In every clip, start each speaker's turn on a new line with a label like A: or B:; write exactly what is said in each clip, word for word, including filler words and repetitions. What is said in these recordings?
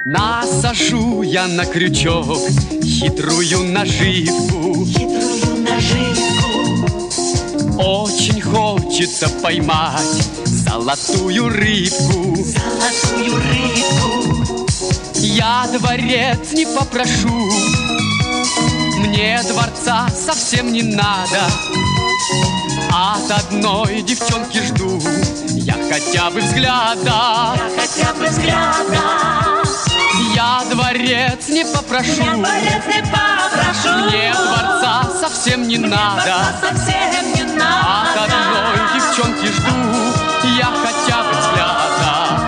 A: Насажу я на крючок хитрую наживку,
B: хитрую наживку.
A: Очень хочется поймать золотую рыбку,
B: золотую рыбку.
A: Я дворец не попрошу, мне дворца совсем не надо. От одной девчонки жду я хотя бы взгляда,
B: я хотя бы взгляда.
A: Я дворец не попрошу,
B: я дворец не попрошу.
A: Мне дворца совсем не
B: мне
A: надо.
B: совсем не надо.
A: От одной девчонки жду я хотя бы взгляда.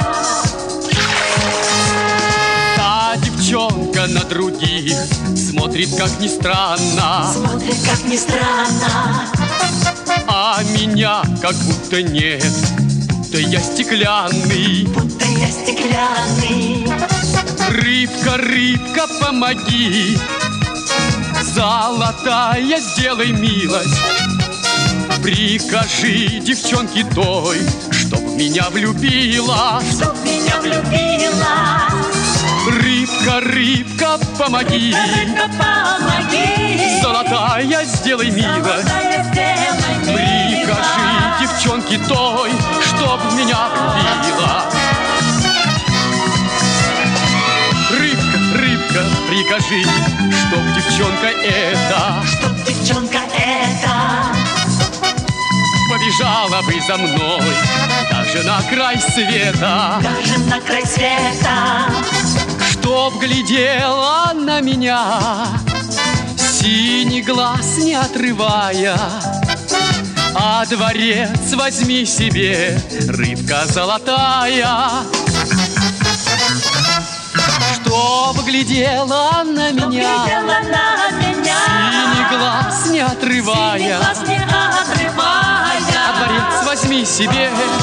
A: Та девчонка на других смотрит, как ни странно,
B: смотрит, как ни странно.
A: А меня как будто нет, будто я стеклянный,
B: будто я стеклянный.
A: Рыбка, рыбка, помоги, золотая, сделай милость. Прикажи девчонке той, чтоб меня влюбила,
B: чтоб меня влюбила.
A: Рыбка, рыбка, помоги,
B: рыбка, помоги.
A: Золотая, сделай милость.
B: Золотая, сделай милость.
A: Прикажи девчонке той, чтоб меня влюбила. Рыбка, рыбка, прикажи, чтоб девчонка эта,
B: чтоб девчонка эта
A: побежала бы за мной даже на край света,
B: даже на край света.
A: Чтоб глядела на меня, синий глаз не отрывая. А дворец возьми себе, рыбка золотая. Чтоб глядела на
B: Чтоб
A: меня,
B: глядела на меня,
A: синий глаз не отрывая.
B: синий глаз не отрывая.
A: А дворец возьми себе,